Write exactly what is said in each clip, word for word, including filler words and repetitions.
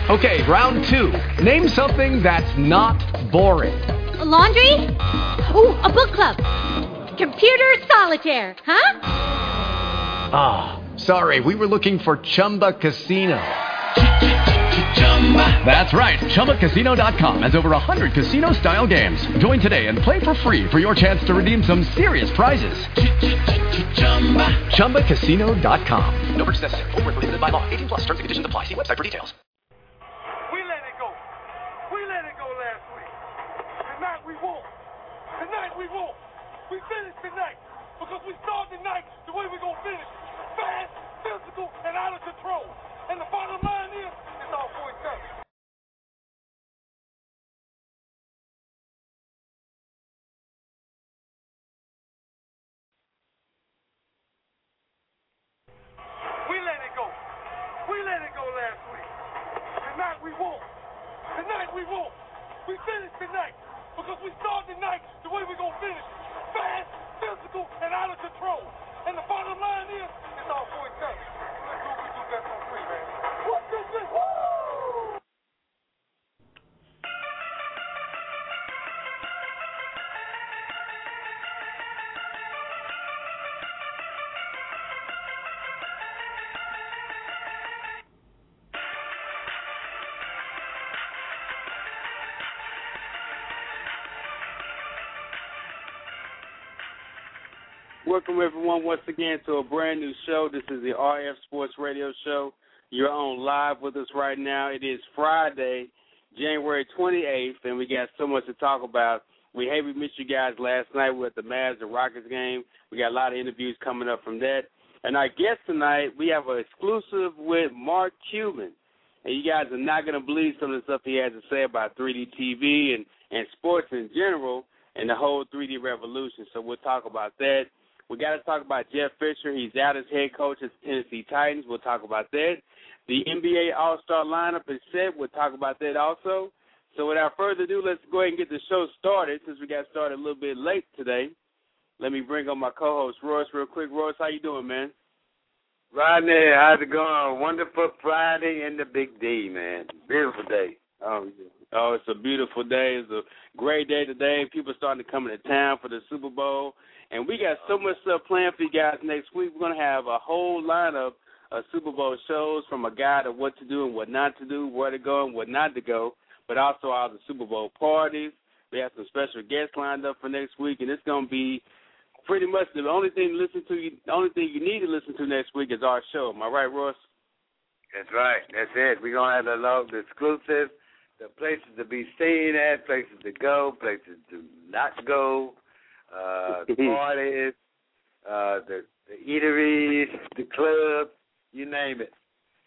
Okay, round two. Name something that's not boring. A laundry? Ooh, a book club. Computer solitaire, huh? Ah, oh, sorry, we were looking for Chumba Casino. That's right, Chumba Casino dot com has over one hundred casino-style games. Join today and play for free for your chance to redeem some serious prizes. Chumba Casino dot com. No purchase necessary. Void where prohibited by law. eighteen plus. Terms and conditions apply. See website for details. We let it go. We let it go last week. Tonight we won't. Tonight we won't. We finish tonight because we start the night the way we're going to finish. Fast, physical, and out of control. And the bottom line is, it's all for each other. We let it go. We let it go last week. Tonight we won't. Tonight we won't. We finish tonight because we start the night the way we're going to finish. Fast, physical, and out of control. And the bottom line is, it's all for each other. Let's do what we do best on three, man. One, two, three, woo! Welcome, everyone, once again to a brand new show. This is the R F Sports Radio Show. You're on live with us right now. It is Friday, January twenty-eighth, and we got so much to talk about. We hey, we missed you guys last night. We were at the Mavs and Rockets game. We got a lot of interviews coming up from that. And our guest tonight, we have an exclusive with Mark Cuban. And you guys are not going to believe some of the stuff he has to say about three D T V and, and sports in general and the whole three D revolution. So we'll talk about that. We got to talk about Jeff Fisher. He's out as head coach of the Tennessee Titans. We'll talk about that. The N B A All-Star lineup is set. We'll talk about that also. So without further ado, let's go ahead and get the show started since we got started a little bit late today. Let me bring on my co-host, Royce, real quick. Royce, how you doing, man? Rodney, how's it going? Wonderful Friday in the Big D, man. Beautiful day. Oh, yeah. Oh, it's a beautiful day. It's a great day today. People are starting to come into town for the Super Bowl. And we got so much stuff planned for you guys next week. We're going to have a whole lineup of Super Bowl shows from a guide of what to do and what not to do, where to go and what not to go, but also all the Super Bowl parties. We have some special guests lined up for next week, and it's going to be pretty much the only thing to listen to. The only thing you need to listen to next week is our show. Am I right, Ross? That's right. That's it. We're going to have the love, the exclusive, the places to be seen at, places to go, places to not go. Uh, the parties, uh, the, the eateries, the clubs, you name it.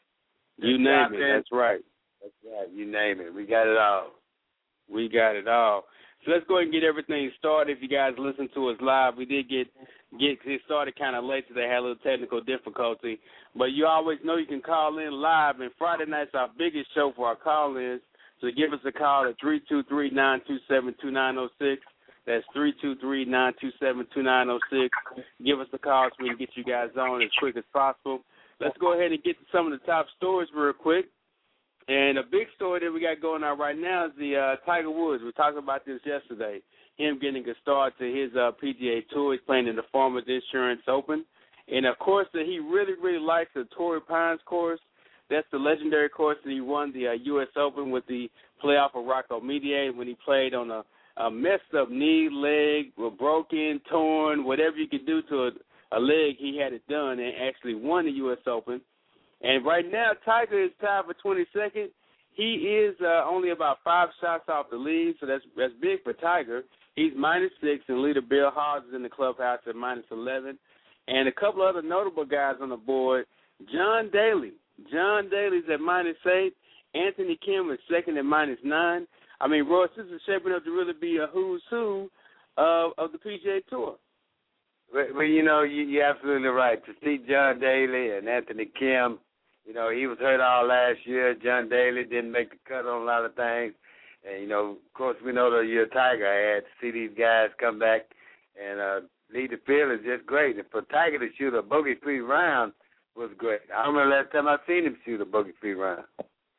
You the name it, that's right. That's right, you name it. We got it all. We got it all. So let's go ahead and get everything started. If you guys listen to us live, we did get get it started kind of late today. Had a little technical difficulty. But you always know you can call in live, and Friday night's our biggest show for our call-ins. So give us a call at three two three, nine two seven, two nine zero six. That's three two three, nine two seven, two nine zero six. Give us a call so we can get you guys on as quick as possible. Let's go ahead and get to some of the top stories real quick. And a big story that we got going on right now is the uh, Tiger Woods. We talked about this yesterday. Him getting a start to his uh, P G A Tour. He's playing in the Farmers Insurance Open. And, of course, that he really, really likes the Torrey Pines course. That's the legendary course that he won the uh, U S Open with the playoff of Rocco Mediate when he played on a A messed up knee, leg, broken, torn, whatever you could do to a, a leg, he had it done and actually won the U S Open. And right now, Tiger is tied for twenty-second. He is uh, only about five shots off the lead, so that's that's big for Tiger. He's minus six, and leader Bill Hawes is in the clubhouse at minus eleven. And a couple other notable guys on the board, John Daly. John Daly's at minus eight. Anthony Kim is second at minus nine. I mean, Royce, this is shaping up to really be a who's who of, of the P G A Tour. Well, well you know, you, you're absolutely right. To see John Daly and Anthony Kim, you know, he was hurt all last year. John Daly didn't make the cut on a lot of things. And, you know, of course, we know the year Tiger had. To see these guys come back and uh, lead the field is just great. And for Tiger to shoot a bogey-free round was great. I remember last time I seen him shoot a bogey-free round.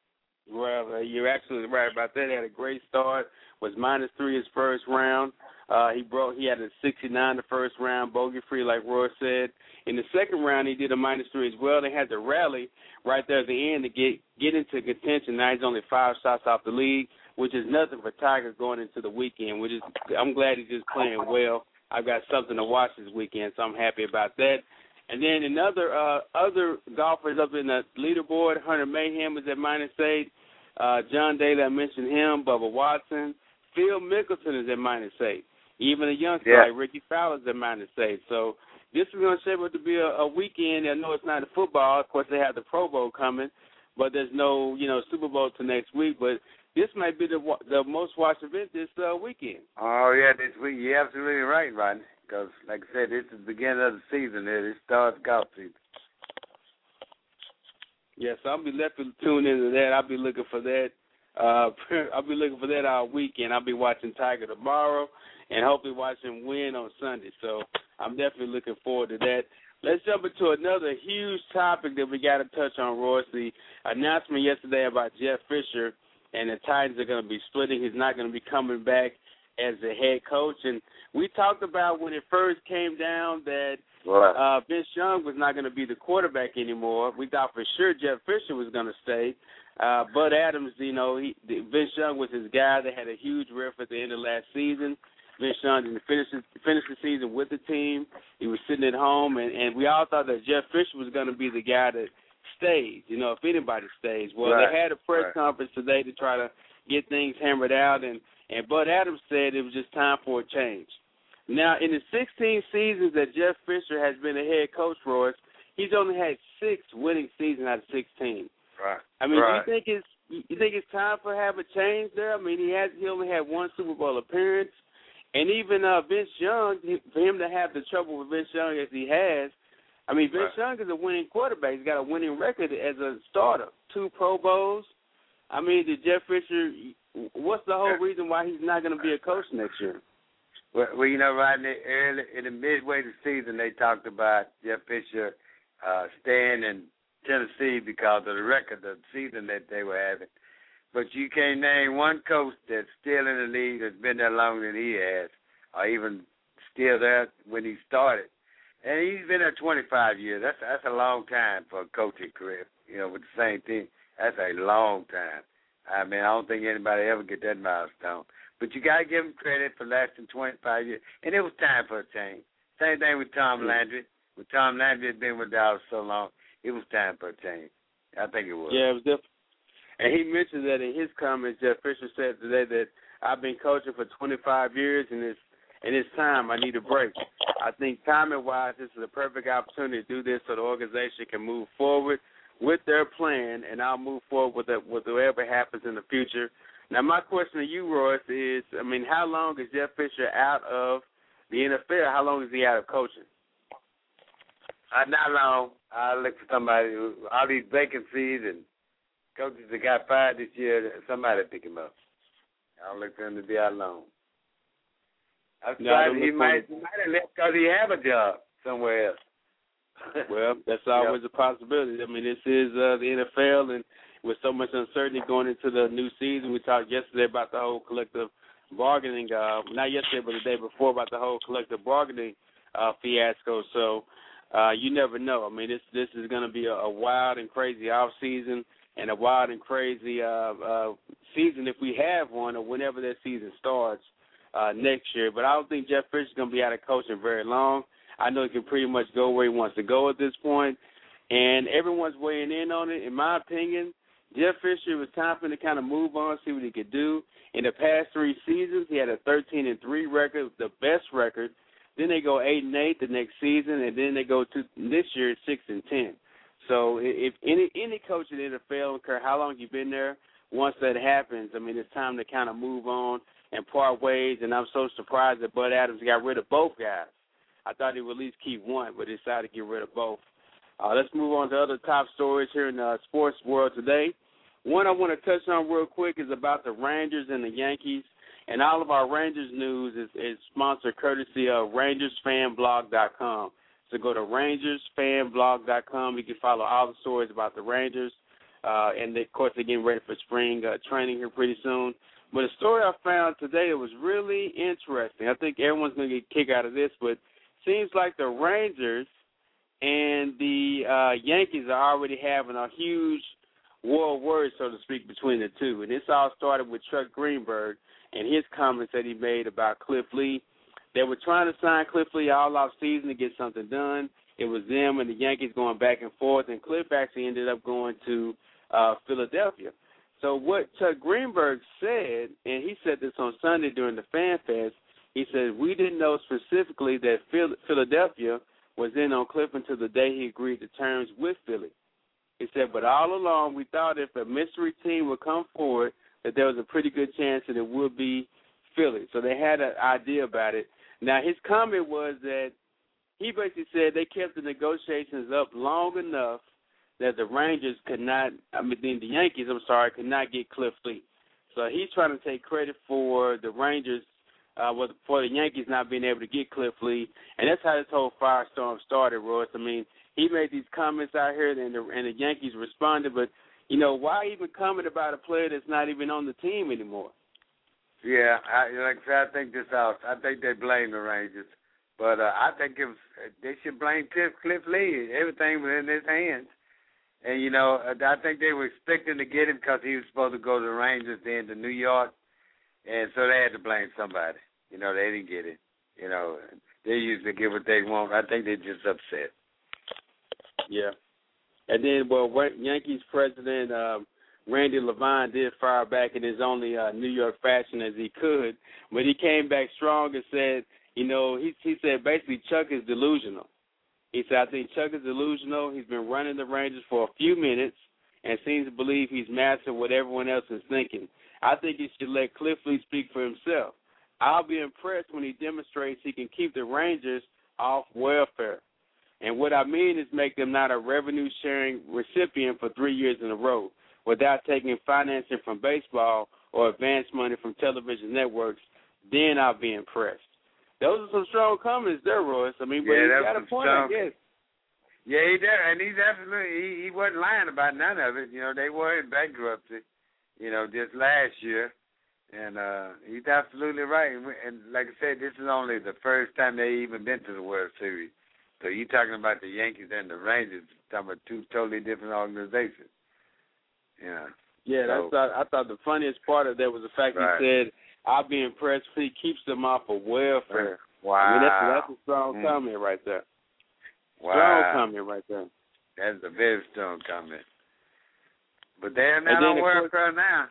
Well, uh, you're absolutely right about that. He had a great start. Was minus three his first round. Uh, he broke. He had a sixty-nine the first round, bogey free, like Roy said. In the second round, he did a minus three as well. They had to rally right there at the end to get get into contention. Now he's only five shots off the lead, which is nothing for Tiger going into the weekend. Which is, I'm glad he's just playing well. I've got something to watch this weekend, so I'm happy about that. And then another uh, other golfers up in the leaderboard, Hunter Mayhem is at minus eight. Uh, John Daly, I mentioned him. Bubba Watson. Phil Mickelson is at minus eight. Even a youngster yeah. like Ricky Fowler's at minus eight. So this is going to shape up to be a, a weekend. I know it's not a football. Of course, they have the Pro Bowl coming, but there's no, you know, Super Bowl till next week. But this might be the the most watched event this uh, weekend. Oh, yeah, this week. You're absolutely right, Rodney. Because, like I said, this is the beginning of the season here. This starts golf season. Yes, yeah, so I'll be left to tune into that. I'll be looking for that. Uh, I'll be looking for that all weekend. I'll be watching Tiger tomorrow and hopefully watch him win on Sunday. So I'm definitely looking forward to that. Let's jump into another huge topic that we got to touch on, Royce. The announcement yesterday about Jeff Fisher and the Titans are going to be splitting. He's not going to be coming back as the head coach. And we talked about when it first came down that uh, Vince Young was not going to be the quarterback anymore. We thought for sure Jeff Fisher was going to stay. Uh, Bud Adams, you know, he, Vince Young was his guy. They had a huge riff at the end of last season. Vince Young didn't finish, finish the season with the team. He was sitting at home, and, and we all thought that Jeff Fisher was going to be the guy that stays, you know, if anybody stays. Well, right. they had a press right. conference today to try to get things hammered out, and, and Bud Adams said it was just time for a change. Now, in the sixteen seasons that Jeff Fisher has been a head coach for us, he's only had six winning seasons out of sixteen. Right. I mean, right. do you think it's you think it's time for have a change there? I mean, he has he only had one Super Bowl appearance, and even uh, Vince Young, for him to have the trouble with Vince Young as he has, I mean, Vince right. Young is a winning quarterback. He's got a winning record as a starter, two Pro Bowls. I mean, did Jeff Fisher? What's the whole reason why he's not going to be a coach next year? Well, well, you know, right in the early, in the midway of the season, they talked about Jeff Fisher uh, staying in Tennessee because of the record of the season that they were having. But you can't name one coach that's still in the league that's been there longer than he has, or even still there when he started. And he's been there twenty-five years. That's that's a long time for a coaching career, you know, with the same team. That's a long time. I mean, I don't think anybody ever get that milestone. But you got to give him credit for lasting twenty-five years. And it was time for a change. Same thing with Tom Landry. With Tom Landry had been with Dallas so long, it was time for a change. I think it was. Yeah, it was different. And he mentioned that in his comments, Jeff Fisher said today that I've been coaching for twenty-five years, and it's, and it's time. I need a break. I think timing-wise, this is a perfect opportunity to do this so the organization can move forward with their plan, and I'll move forward with, it, with whatever happens in the future. Now, my question to you, Royce, is, I mean, how long is Jeff Fisher out of the N F L? How long is he out of coaching? Uh, not long. I'll look for somebody who, all these vacancies and coaches that got fired this year, somebody pick him up. I'll look for him to be out long. I'm no, sorry, he might, he might have left because he have a job somewhere else. Well, that's always yep. a possibility. I mean, this is uh, the N F L, and with so much uncertainty going into the new season, we talked yesterday about the whole collective bargaining, uh, not yesterday, but the day before, about the whole collective bargaining uh, fiasco. So uh, you never know. I mean, this this is going to be a, a wild and crazy off season, and a wild and crazy uh, uh, season if we have one, or whenever that season starts uh, next year. But I don't think Jeff Fisher is going to be out of coaching very long. I know he can pretty much go where he wants to go at this point, and everyone's weighing in on it. In my opinion, Jeff Fisher, it was time for him to kind of move on, see what he could do. In the past three seasons, he had a thirteen and three record, the best record. Then they go eight and eight the next season, and then they go to this year six and ten. So if any any coach in the N F L, I don't care how long you've been there, once that happens, I mean, it's time to kind of move on and part ways. And I'm so surprised that Bud Adams got rid of both guys. I thought he would at least keep one, but he decided to get rid of both. Uh, let's move on to other top stories here in the sports world today. One I want to touch on real quick is about the Rangers and the Yankees. And all of our Rangers news is, is sponsored courtesy of Rangers Fan Blog dot com. So go to Rangers Fan Blog dot com. You can follow all the stories about the Rangers. uh, and, they, of course, they're getting ready for spring uh, training here pretty soon. But a story I found today that was really interesting. I think everyone's going to get a kick out of this, but it seems like the Rangers and the uh, Yankees are already having a huge war of words, so to speak, between the two. And this all started with Chuck Greenberg and his comments that he made about Cliff Lee. They were trying to sign Cliff Lee all off season to get something done. It was them and the Yankees going back and forth, and Cliff actually ended up going to uh, Philadelphia. So what Chuck Greenberg said, and he said this on Sunday during the Fan Fest, he said, we didn't know specifically that Philadelphia was in on Cliff until the day he agreed to terms with Philly. He said, but all along we thought if a mystery team would come forward that there was a pretty good chance that it would be Philly. So they had an idea about it. Now, his comment was that he basically said they kept the negotiations up long enough that the Rangers could not, I mean, the Yankees, I'm sorry, could not get Cliff Lee. So he's trying to take credit for the Rangers, uh, for the Yankees not being able to get Cliff Lee. And that's how this whole firestorm started, Royce. I mean, he made these comments out here, and the, and the Yankees responded. But, you know, why even comment about a player that's not even on the team anymore? Yeah, I, like I said, I think this out. I think they blame the Rangers. But uh, I think it was, they should blame Cliff, Cliff Lee. Everything was in his hands. And, you know, I think they were expecting to get him because he was supposed to go to the Rangers, then to New York. And so they had to blame somebody. You know, they didn't get it. You know, they usually get what they want. I think they're just upset. Yeah. And then, well, Yankees president um, Randy Levine did fire back in his only uh, New York fashion as he could. But he came back strong and said, you know, he, he said basically Chuck is delusional. He said, I think Chuck is delusional. He's been running the Rangers for a few minutes and seems to believe he's mastered what everyone else is thinking. I think he should let Cliff Lee speak for himself. I'll be impressed when he demonstrates he can keep the Rangers off welfare. And what I mean is make them not a revenue-sharing recipient for three years in a row without taking financing from baseball or advance money from television networks. Then I'll be impressed. Those are some strong comments there, Royce. I mean, but yeah, he's got a point, I guess. Yeah, he did, and he's absolutely, he, he wasn't lying about none of it. You know, they were in bankruptcy, you know, just last year, and uh, he's absolutely right. And, and like I said, this is only the first time they even been to the World Series. So you're talking about the Yankees and the Rangers, talking about two totally different organizations. Yeah. Yeah, so, that's I, I thought the funniest part of that was the fact right. he said, I'll be impressed if he keeps them off of welfare. Wow. I mean, that's, that's a strong mm. comment right there. Wow. Strong comment right there. That's a very strong comment. But they're not on welfare now.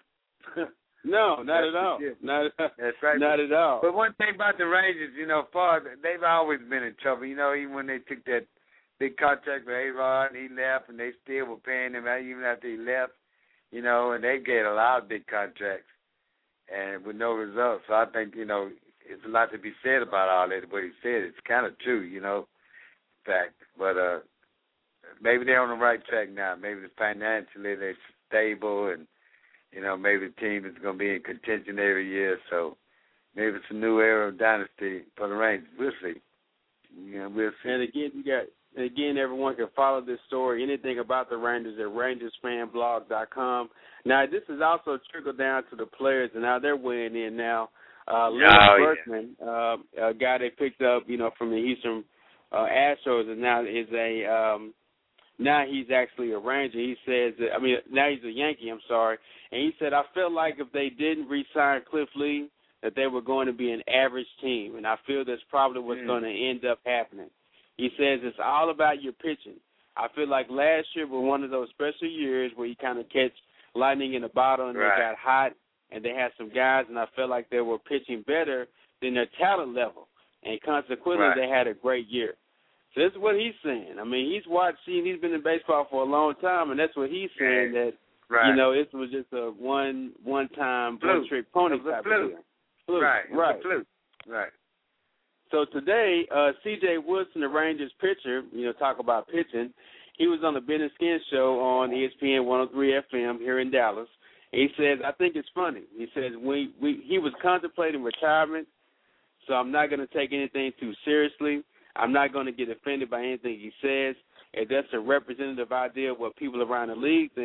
No, not at all. Not, That's right. Not at all. But one thing about the Rangers, you know, far they've always been in trouble. You know, even when they took that big contract with A-Rod, he left, and they still were paying him even after he left. You know, and they get a lot of big contracts, and with no results. So I think, you know, it's a lot to be said about all that. What he said, it's kind of true, you know, fact. But uh, maybe they're on the right track now. Maybe financially they're stable, and you know, maybe the team is going to be in contention every year. So maybe it's a new era of dynasty for the Rangers. We'll see. Yeah, we'll see. And again, you got. And again, everyone can follow this story, anything about the Rangers at Rangers Fan Blog dot com. Now, this is also trickled down to the players, and now they're weighing in now. Uh, Lewis oh, Berkman, yeah. uh, a guy they picked up, you know, from the Houston uh, Astros, and now is a um, now he's actually a Ranger. He says, that, I mean, now he's a Yankee. I'm sorry, and he said, I felt like if they didn't re-sign Cliff Lee, that they were going to be an average team, and I feel that's probably what's mm. going to end up happening. He says it's all about your pitching. I feel like last year was one of those special years where you kind of catch lightning in a bottle and right. they got hot and they had some guys, and I felt like they were pitching better than their talent level, and consequently right. they had a great year. So this is what he's saying. I mean, he's watched, he's been in baseball for a long time, and that's what he's saying, that, right. you know, this was just a one, one-time, one-trick pony type of deal. Fluke. Right, right. Fluke. Right. So today, uh, C J Woodson, the Rangers pitcher, you know, talk about pitching, he was on the Ben and Skin show on E S P N one oh three F M here in Dallas. He says, I think it's funny. He says, we, we he was contemplating retirement, so I'm not going to take anything too seriously. I'm not going to get offended by anything he says. If that's a representative idea of what people around the league think,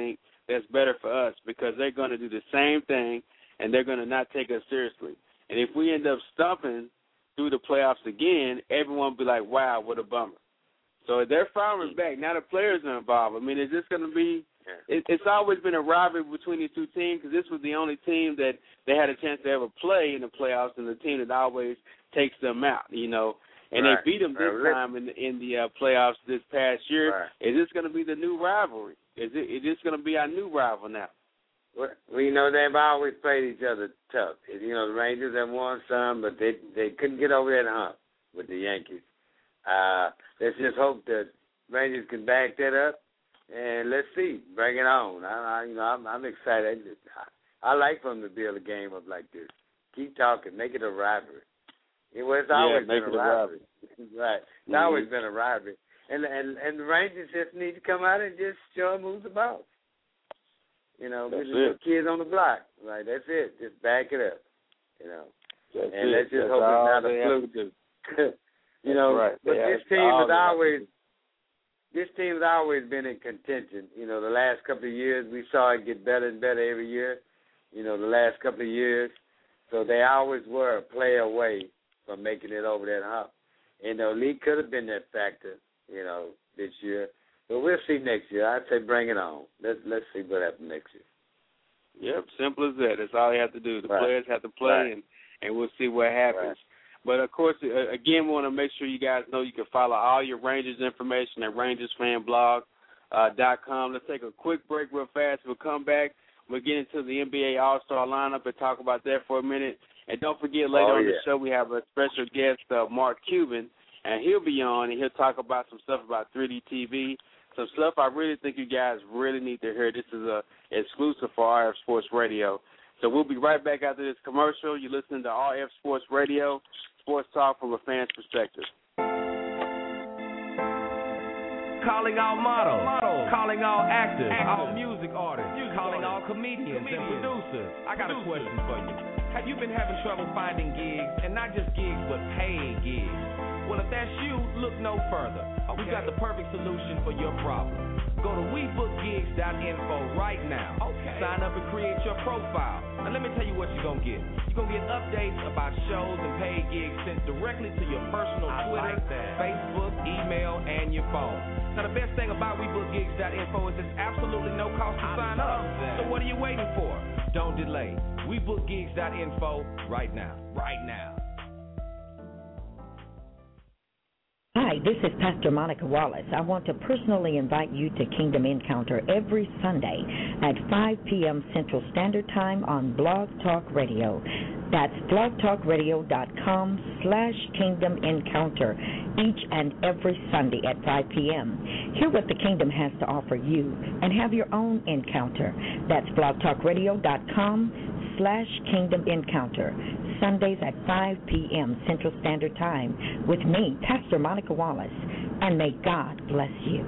that's better for us because they're going to do the same thing and they're going to not take us seriously. And if we end up stumping through the playoffs again, everyone will be like, wow, what a bummer. So they're firing back. Now the players are involved. I mean, is this going to be it, – it's always been a rivalry between the two teams because this was the only team that they had a chance to ever play in the playoffs and the team that always takes them out, you know. And right. they beat them this right. time in the, in the uh, playoffs this past year. Right. Is this going to be the new rivalry? Is it? Is this going to be our new rival now? Well, you know, they've always played each other tough. You know, the Rangers have won some, but they they couldn't get over that hump with the Yankees. Uh, let's just hope that Rangers can back that up, and let's see, bring it on. I, I you know, I'm, I'm excited. I, I like for them to build a game up like this. Keep talking, make it a rivalry. It was always yeah, been a rivalry, right? It's mm-hmm. always been a rivalry, and and and the Rangers just need to come out and just show them who's the boss. You know, we just put kids on the block, right? That's it. Just back it up, you know. That's and it. let's just That's hope it's not a fluke. You know, right. but they this team has always this team has always been in contention. You know, the last couple of years we saw it get better and better every year. You know, the last couple of years, so they always were a play away from making it over that hump. And the elite could have been that factor, you know, this year. But we'll see next year. I'd say bring it on. Let's let's see what happens next year. Yep, simple as that. That's all they have to do. The right. players have to play, right. and, and we'll see what happens. Right. But, of course, uh, again, we want to make sure you guys know you can follow all your Rangers information at Rangers Fan Blog dot com. Let's take a quick break real fast. We'll come back. We'll get into the N B A All-Star lineup and talk about that for a minute. And don't forget, later oh, on yeah. the show, we have a special guest, uh, Mark Cuban, and he'll be on, and he'll talk about some stuff about three D T V, some stuff I really think you guys really need to hear. This is a exclusive for R F Sports Radio. So we'll be right back after this commercial. You're listening to R F Sports Radio, sports talk from a fan's perspective. Calling all models, models. calling all actors, actors. all music artists, music calling artists. all comedians, comedians and producers. I got producers. a question for you. Have you been having trouble finding gigs, and not just gigs, but paid gigs? Well, if that's you, look no further. Okay. We've got the perfect solution for your problem. Go to we book gigs dot info right now. Okay. Sign up and create your profile. And let me tell you what you're going to get. You're going to get updates about shows and paid gigs sent directly to your personal I Twitter, like Facebook, email, and your phone. Now, the best thing about we book gigs dot info is there's absolutely no cost to I sign up. That. So what are you waiting for? Don't delay. we book gigs dot info right now. Right now. Hi, this is Pastor Monica Wallace. I want to personally invite you to Kingdom Encounter every Sunday at five p.m. Central Standard Time on Blog Talk Radio. That's blogtalkradio.com slash Kingdom Encounter each and every Sunday at five p.m. Hear what the Kingdom has to offer you and have your own encounter. That's blogtalkradio.com slash Kingdom Encounter. Sundays at five p.m. Central Standard Time with me, Pastor Monica Wallace, and may God bless you.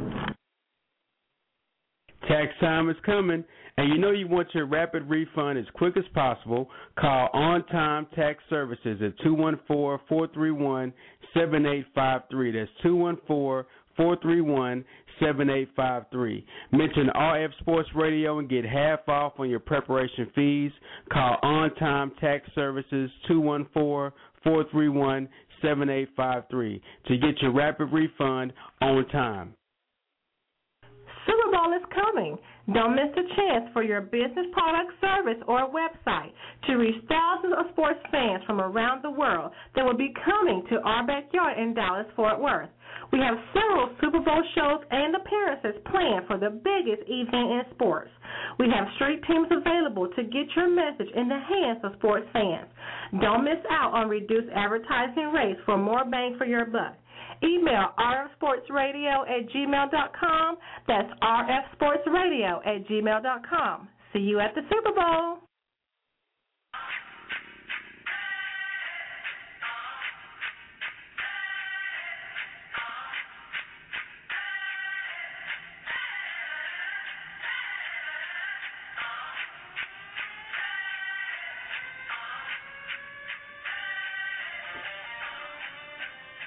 Tax time is coming, and you know you want your rapid refund as quick as possible. Call On Time Tax Services at two one four, four three one, seven eight five three. That's two one four, four three one, seven eight five three. Mention R F Sports Radio and get half off on your preparation fees. Call On Time Tax Services, two one four, four three one, seven eight five three to get your rapid refund on time. Super Bowl is coming. Don't miss the chance for your business, product, service, or website to reach thousands of sports fans from around the world that will be coming to our backyard in Dallas-Fort Worth. We have several Super Bowl shows and appearances planned for the biggest event in sports. We have street teams available to get your message in the hands of sports fans. Don't miss out on reduced advertising rates for more bang for your buck. Email r f sports radio at gmail dot com. That's r f sports radio at gmail dot com. See you at the Super Bowl.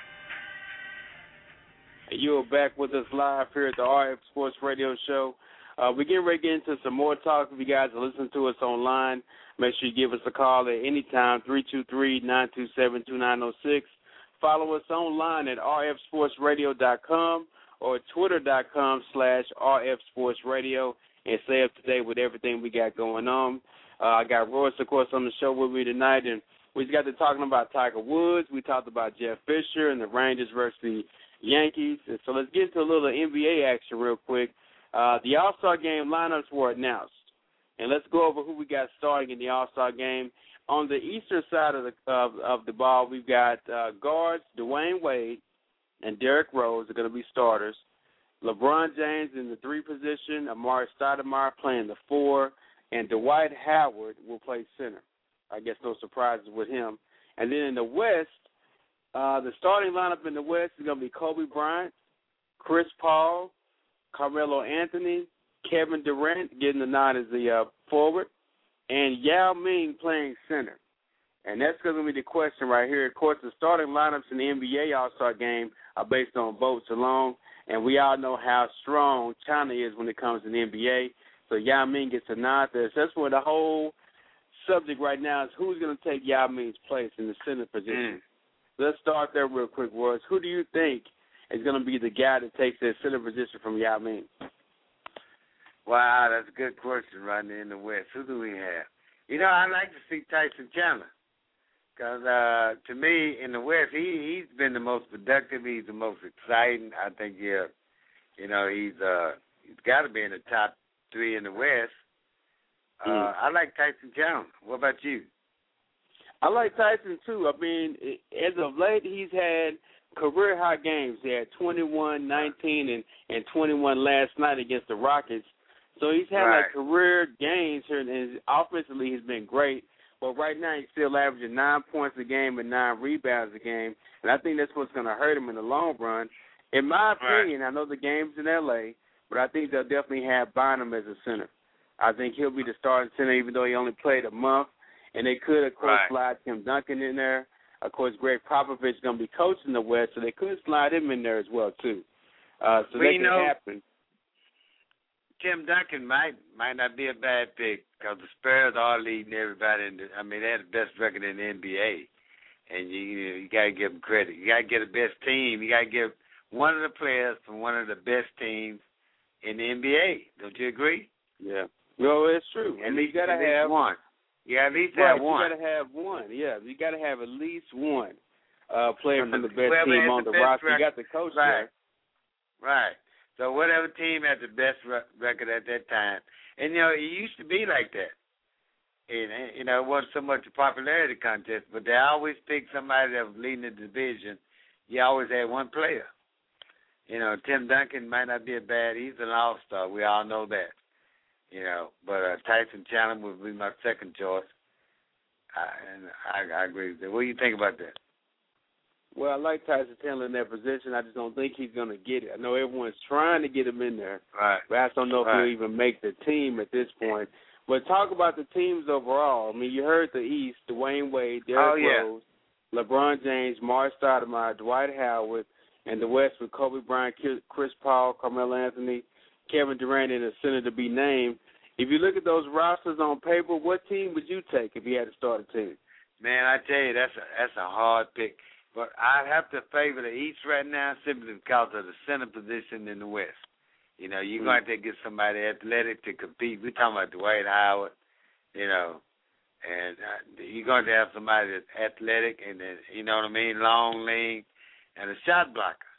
You are back with us live here at the R F Sports Radio Show. Uh, we're getting ready to get into some more talk. If you guys are listening to us online, make sure you give us a call at any time, three two three, nine two seven, two nine zero six. Follow us online at r f sports radio dot com or twitter dot com slash r f sports radio and stay up to date with everything we got going on. Uh, I got Royce, of course, on the show with me tonight, and we got to talking about Tiger Woods. We talked about Jeff Fisher and the Rangers versus the Yankees. And so let's get into a little N B A action real quick. Uh, the All-Star Game lineups were announced, and let's go over who we got starting in the All-Star Game. On the eastern side of the of, of the ball, we've got uh, guards Dwayne Wade and Derrick Rose are going to be starters. LeBron James in the three position, Amari Stoudemire playing the four, and Dwight Howard will play center. I guess no surprises with him. And then in the West, uh, the starting lineup in the West is going to be Kobe Bryant, Chris Paul, Carmelo Anthony, Kevin Durant getting the nod as the uh, forward, and Yao Ming playing center. And that's going to be the question right here. Of course, the starting lineups in the N B A All-Star Game are based on votes alone, and we all know how strong China is when it comes to the N B A. So Yao Ming gets a nod there. So that's where the whole subject right now is who's going to take Yao Ming's place in the center position. Mm. Let's start there real quick, Royce. Who do you think is going to be the guy that takes that center position from Yao Ming? Wow, that's a good question right there in the West. Who do we have? You know, I'd like to see Tyson Chandler because uh, to me, in the West, he, he's been the most productive. He's the most exciting. I think, yeah, you know, he's uh, he's got to be in the top three in the West. Uh, mm. I like Tyson Chandler. What about you? I like Tyson, too. I mean, as of late, he's had career-high games. He had twenty-one, nineteen, and, and twenty-one last night against the Rockets. So he's had, right. like, career games here, and offensively he's been great. But right now he's still averaging nine points a game and nine rebounds a game, and I think that's what's going to hurt him in the long run. In my opinion, right. I know the game's in L A, but I think they'll definitely have Bynum as a center. I think he'll be the starting center, even though he only played a month. And they could, of course, right. slide Tim Duncan in there. Of course, Greg Popovich is going to be coaching the West, so they could slide him in there as well, too. Uh, so well, that can know, happen. Tim Duncan might might not be a bad pick because the Spurs are leading everybody. In the, I mean, they have the best record in the N B A. And you you, know, you got to give them credit. You got to get the best team. You got to give one of the players from one of the best teams in the N B A. Don't you agree? Yeah. Well, it's true. At and least you got to have one. Yeah, at least right, have one. You got to have one. Yeah, you got to have at least one uh, player from, from the, the best team on the, the roster. Record. You got the coach right. there. Right. So whatever team had the best re- record at that time, and you know it used to be like that. And you know it wasn't so much a popularity contest, but they always picked somebody that was leading the division. You always had one player. You know, Tim Duncan might not be a bad. He's an all-star. We all know that. You know, but uh, Tyson Chandler would be my second choice. I, and I, I agree with that. What do you think about that? Well, I like Tyson Chandler in that position. I just don't think he's going to get it. I know everyone's trying to get him in there, right. but I just don't know if right. he'll even make the team at this point. But talk about the teams overall. I mean, you heard the East, Dwayne Wade, Derrick oh, yeah. Rose, LeBron James, Amari Stoudemire, Dwight Howard, and the West with Kobe Bryant, Chris Paul, Carmelo Anthony, Kevin Durant in the center to be named. If you look at those rosters on paper, what team would you take if you had to start a team? Man, I tell you, that's a, that's a hard pick. But I have to favor the East right now simply because of the center position in the West. You know, you're mm-hmm. going to have to get somebody athletic to compete. We're talking about Dwight Howard, you know, and uh, you're going to have somebody that's athletic and, then, you know what I mean, long, lean, and a shot blocker.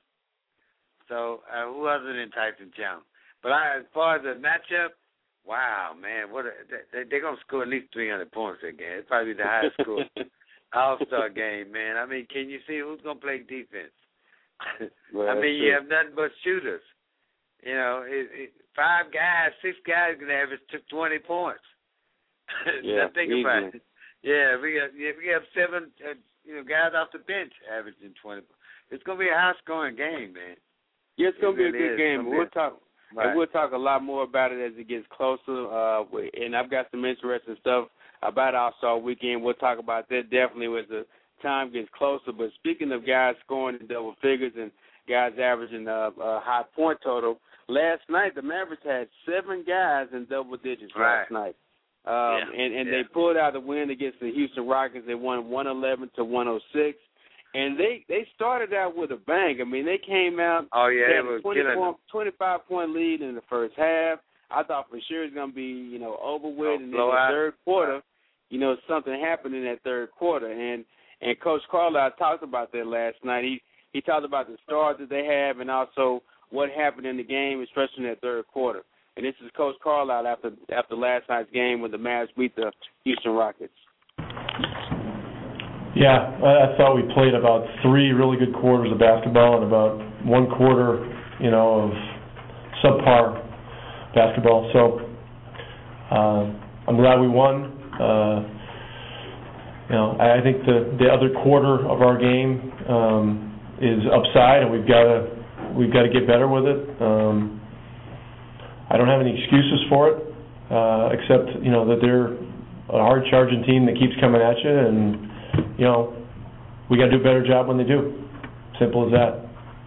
So uh, who other than Tyson Chandler? But I, as far as the matchup, wow, man, what a, they, they're going to score at least three hundred points that game. It's probably the highest score all-star game, man. I mean, can you see who's going to play defense? Well, I mean, you have nothing but shooters. You know, it, it, five guys, six guys can average twenty points. Yeah, think easy. about it. Yeah, we got yeah, we have seven, uh, you know, guys off the bench averaging twenty. It's going to be a high-scoring game, man. Yeah, it's going to it be a good is. game. We'll talk. Right. And we'll talk a lot more about it as it gets closer. Uh, and I've got some interesting stuff about All-Star Weekend. We'll talk about that definitely as the time gets closer. But speaking of guys scoring in double figures and guys averaging a, a high point total, last night the Mavericks had seven guys in double digits right. last night. Um, yeah. And, and yeah. they pulled out the win against the Houston Rockets. They won one eleven to one oh six. And they, they started out with a bang. I mean, they came out. Oh, yeah, they they had were a twenty killing point, twenty-five point lead in the first half. I thought for sure it's going to be, you know, over with. Oh, and in the third quarter, you know, something happened in that third quarter. And and Coach Carlisle talked about that last night. He he talked about the stars that they have and also what happened in the game, especially in that third quarter. And this is Coach Carlisle after after last night's game when the Mavs beat the Houston Rockets. Yeah, I thought we played about three really good quarters of basketball and about one quarter, you know, of subpar basketball. So uh, I'm glad we won. Uh, you know, I think the the other quarter of our game um, is upside, and we've got to we've got to get better with it. Um, I don't have any excuses for it, uh, except you know that they're a hard charging team that keeps coming at you, and you know, we got to do a better job when they do. Simple as that.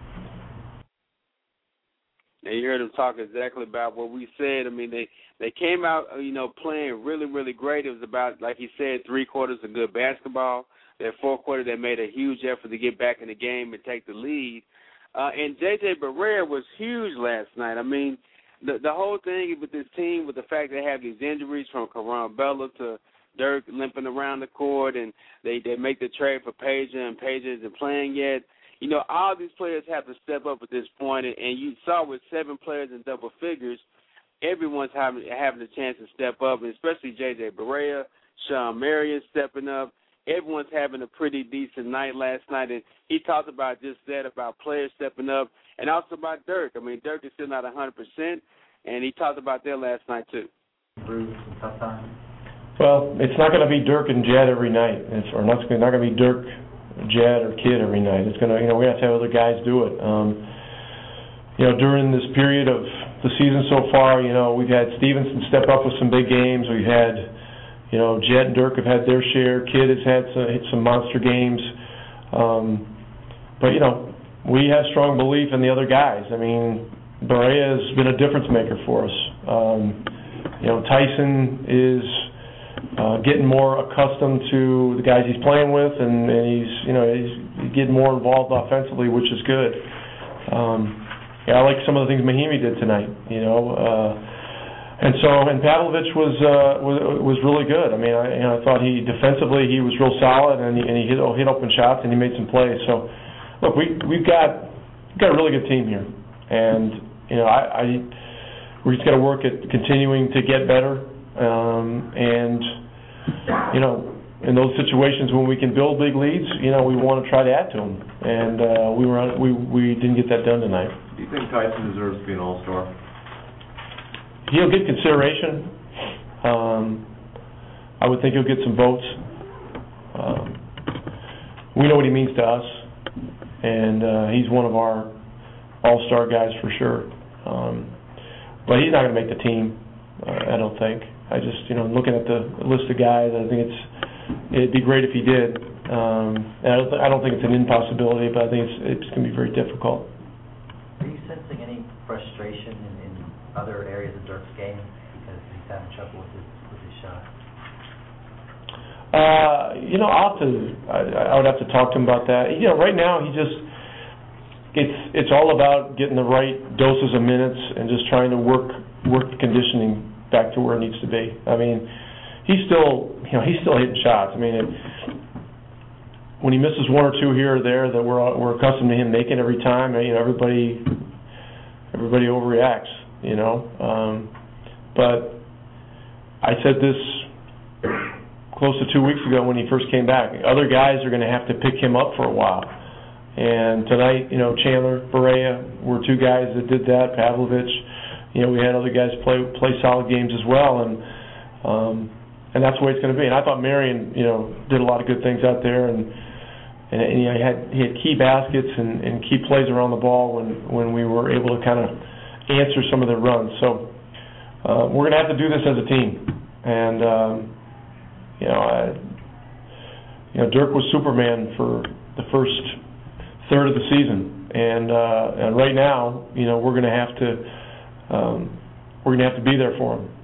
And you heard them talk exactly about what we said. I mean, they, they came out, you know, playing really, really great. It was about, like you said, three quarters of good basketball. That fourth quarter, they made a huge effort to get back in the game and take the lead. Uh, and J J Barea was huge last night. I mean, the the whole thing with this team, with the fact they have these injuries from Caron Bella to Dirk limping around the court, and they, they make the trade for Pager, and Pager isn't playing yet. You know, all these players have to step up at this point, and, and you saw with seven players in double figures, everyone's having having a chance to step up, and especially J J Barea, Sean Marion stepping up. Everyone's having a pretty decent night last night, and he talked about just that, about players stepping up, and also about Dirk. I mean, Dirk is still not one hundred percent, and he talked about that last night too. Bruce, tough time. Well, it's not going to be Dirk and Jed every night, it's, or not, it's not going to be Dirk, Jed, or Kid every night. It's going to, you know, we have to have other guys do it. Um, you know, during this period of the season so far, you know, we've had Stevenson step up with some big games. We've had, you know, Jed and Dirk have had their share. Kid has had some, hit some monster games. Um, but you know, we have strong belief in the other guys. I mean, Barea has been a difference maker for us. Um, you know, Tyson is Uh, getting more accustomed to the guys he's playing with, and, and he's, you know, he's, he's getting more involved offensively, which is good. Um, yeah, I like some of the things Mahimi did tonight, you know, uh, and so and Pavlovich was uh, was was really good. I mean, I, you know, I thought he defensively he was real solid, and he, and he hit hit open shots, and he made some plays. So, look, we we've got we've got a really good team here, and you know, I, I we just got to work at continuing to get better, um, and you know, in those situations when we can build big leads, you know, we want to try to add to them, and uh, we were we we didn't get that done tonight. Do you think Tyson deserves to be an All-Star? He'll get consideration. Um, I would think he'll get some votes. Um, we know what he means to us, and uh, he's one of our All-Star guys for sure. Um, but he's not going to make the team, uh, I don't think. I just, you know, looking at the list of guys, I think it's it'd be great if he did. Um, and I don't, th- I don't think it's an impossibility, but I think it's it's going to be very difficult. Are you sensing any frustration in, in other areas of Dirk's game because he's having trouble with his with his shot? Uh, you know, I'll have to. I, I would have to talk to him about that. You know, right now he just it's it's all about getting the right doses of minutes and just trying to work work the conditioning back to where it needs to be. I mean, he's still, you know, he's still hitting shots. I mean, it, when he misses one or two here or there that we're we're accustomed to him making every time, you know, everybody everybody overreacts, you know. Um, but I said this close to two weeks ago when he first came back. Other guys are going to have to pick him up for a while. And tonight, you know, Chandler, Barea were two guys that did that. Pavlovich. You know, we had other guys play play solid games as well, and um, and that's the way it's going to be. And I thought Marion, you know, did a lot of good things out there, and and, and you know, he had he had key baskets and, and key plays around the ball when, when we were able to kind of answer some of their runs. So uh, we're going to have to do this as a team, and um, you know, I, you know, Dirk was Superman for the first third of the season, and uh, and right now, you know, we're going to have to um, we're going to have to be there for them.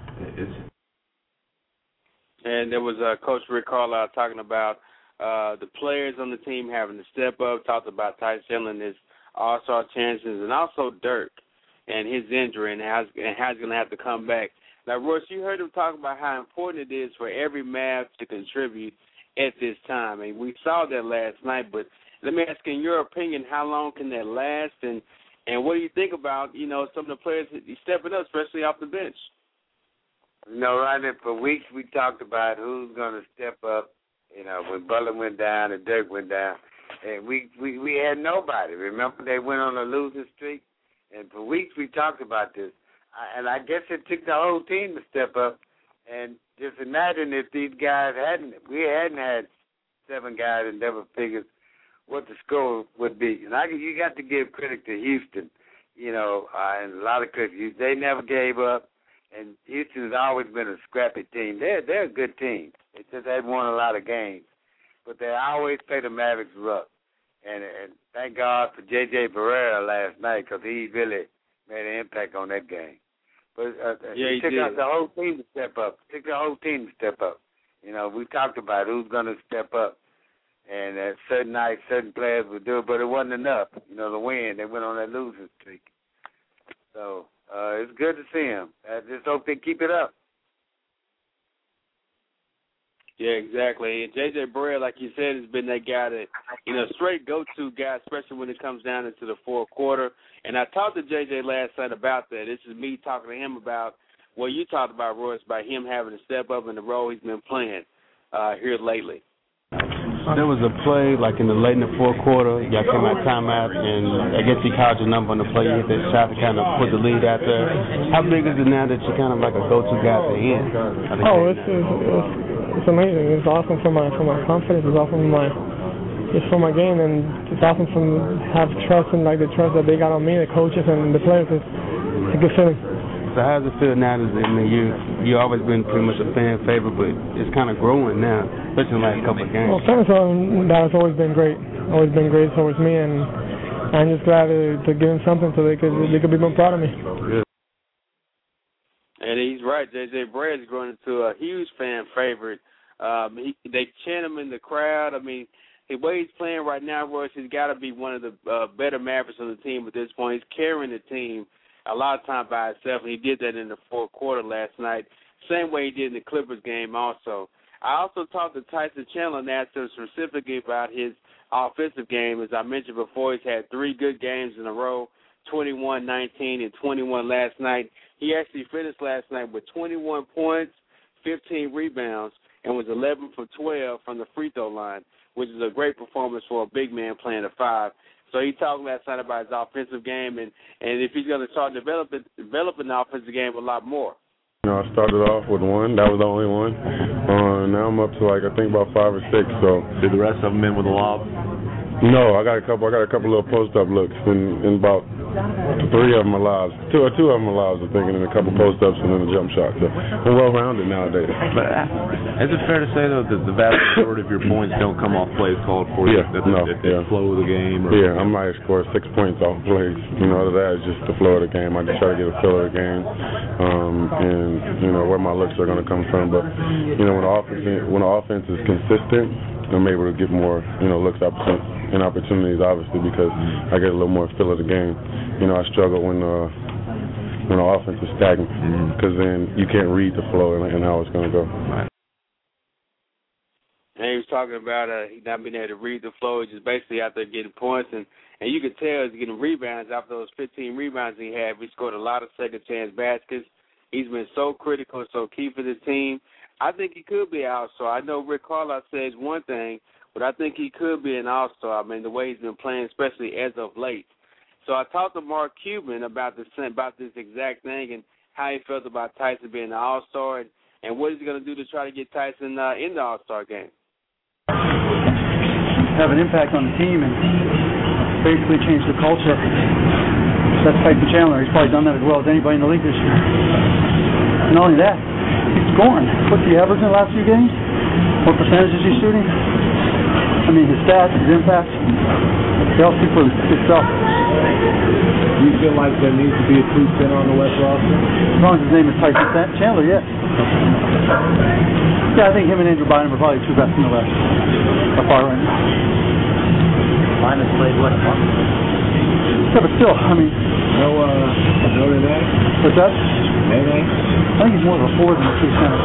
And there was uh, Coach Rick Carlisle talking about uh, the players on the team having to step up, talked about Tyson Chandler and his all-star chances, and also Dirk and his injury and how, and how he's going to have to come back. Now, Royce, you heard him talk about how important it is for every Mav to contribute at this time. And we saw that last night, but let me ask, in your opinion, how long can that last? And, and what do you think about, you know, some of the players stepping up, especially off the bench? You know, right there for weeks we talked about who's going to step up, you know, when Butler went down and Dirk went down. And we, we, we had nobody. Remember, they went on a losing streak? And for weeks we talked about this. I, and I guess it took the whole team to step up. And just imagine if these guys hadn't, we hadn't had seven guys in double figures, what the score would be. And I, you got to give credit to Houston, you know, uh, and a lot of credit. They never gave up. And Houston has always been a scrappy team. They're, they're a good team. They just hadn't won a lot of games. But they always play the Mavericks rough. And, and thank God for J J Barrera last night because he really made an impact on that game. But uh, yeah, it took did. out the whole team to step up. It took the whole team to step up. You know, we talked about who's going to step up. And at certain nights, certain players would do it, but it wasn't enough, you know, to win. They went on that losing streak. So uh, it's good to see them. I just hope they keep it up. Yeah, exactly. And J J Barrera, like you said, has been that guy that, you know, straight go-to guy, especially when it comes down into the fourth quarter. And I talked to J J last night about that. This is me talking to him about what you talked about, Royce, about him having to step up in the role he's been playing uh, here lately. There was a play, like in the late in the fourth quarter, y'all came out timeout, and I guess he called your number on the play. You hit that shot to kind of put the lead out there. How big is it now that you're kind of like a go-to guy at the end? Oh, it's, it's, it's, it's amazing. It's awesome for my for my confidence. It's awesome for my it's for my game, and it's awesome to have trust and like the trust that they got on me, the coaches and the players. It's, it's a good feeling. So how does it feel now? That, I mean, you you always been pretty much a fan favorite, but it's kind of growing now, especially in the last couple of games. Well, fans that has always been great, always been great towards me, and I'm just glad to, to give them something so they could they could be more proud of me. Yeah. And he's right. J J Barrera is growing into a huge fan favorite. Um, he, they chant him in the crowd. I mean, the way he's playing right now, Royce, he's got to be one of the uh, better Mavericks on the team at this point. He's carrying the team a lot of time by himself, and he did that in the fourth quarter last night, same way he did in the Clippers game also. I also talked to Tyson Chandler and asked him specifically about his offensive game. As I mentioned before, he's had three good games in a row, twenty-one, nineteen, and twenty-one last night. He actually finished last night with twenty-one points, fifteen rebounds, and was eleven for twelve from the free throw line, which is a great performance for a big man playing a five. So he talked last night about his offensive game and, and if he's going to start developing developing the offensive game a lot more. You know, I started off with one. That was the only one. Uh, now I'm up to like I think about five or six. So did the rest of them in with a lob? No, I got a couple. I got a couple little post up looks, and, and about three of them are lives. Two or two of them are lives, I think, and then a couple post ups and then a jump shot. So I'm well rounded nowadays. But uh, is it fair to say though that the vast majority of your points don't come off plays called for? Yeah, that, no, that, that yeah. flow of the game. Or yeah, I might score six points off plays. You know, that is just the flow of the game. I just try to get a feel of the game, um, and you know where my looks are going to come from. But you know when the offense when the offense is consistent, I'm able to get more, you know, looks and opportunities, obviously, because I get a little more feel of the game. You know, I struggle when uh, when the offense is stagnant, because then you can't read the flow and, and how it's going to go. And he was talking about uh, he not being able to read the flow, just basically out there getting points, and, and you could tell he's getting rebounds after those fifteen rebounds he had. He scored a lot of second-chance baskets. He's been so critical, so key for this team. I think he could be an all-star. I know Rick Carlisle says one thing, but I think he could be an all-star. I mean, the way he's been playing, especially as of late. So I talked to Mark Cuban about this about this exact thing and how he felt about Tyson being an all-star and, and what he's going to do to try to get Tyson uh, in the all-star game. Have an impact on the team and basically change the culture. That's Tyson Chandler. He's probably done that as well as anybody in the league this year. Not only that, he's scoring. What's he averaging in the last few games? What percentage is he shooting? I mean, his stats, his impact. They all speak for itself. Do you feel like there needs to be a true center on the West roster? As long as his name is Tyson Chandler, yes. Yeah, I think him and Andrew Bynum are probably the two best in the West. By far right now. Bynum played what? Yeah, but still, I mean. No, uh, no Nene? What's that? Nene? I think he's more of a forward than a true center.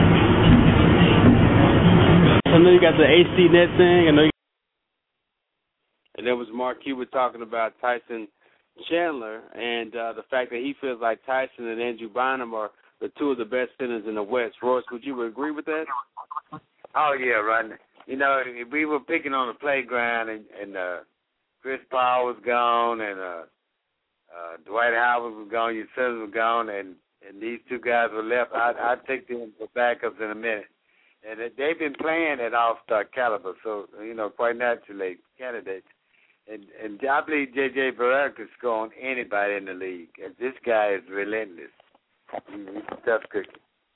I know you got the A C net thing. I know you And there was Mark Cuban talking about Tyson Chandler and uh, the fact that he feels like Tyson and Andrew Bynum are the two of the best centers in the West. Royce, would you agree with that? Oh, yeah, Rodney. You know, we were picking on the playground, and, and uh, Chris Paul was gone, and uh, uh, Dwight Howard was gone, your son was gone, and, and these two guys were left. I'd, I'd take them for backups in a minute. And they've been playing at all-star caliber, so, you know, quite naturally candidates. And, and I believe J J Barea could score on anybody in the league. And this guy is relentless. He, he's a tough cookie.